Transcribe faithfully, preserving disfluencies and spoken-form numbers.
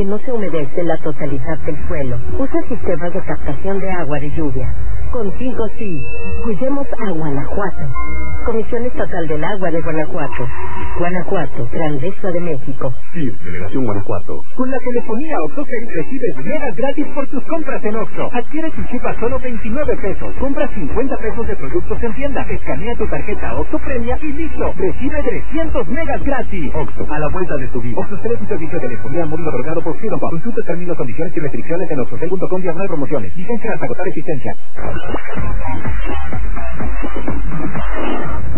que no se humedece la totalidad del suelo. Usa sistemas de captación de agua de lluvia. Con cinco sí, cuidemos a Guanajuato. Comisión Estatal del Agua de Guanajuato. Guanajuato, Grandeza de México. Sí, Delegación Guanajuato. Con la telefonía OxoCell recibes megas gratis por tus compras en Oxxo. Adquiere tu chip a solo veintinueve pesos. Compra cincuenta pesos de productos en tienda. Escanea tu tarjeta Oxxo Premia y listo. Recibe trescientos megas gratis. Oxxo, a la vuelta de tu vida. Oxxo es un servicio de telefonía móvil otorgado por Freedom. Consulta términos, condiciones y restricciones en oxocell punto com diagonal promociones. Licencia hasta agotar existencia.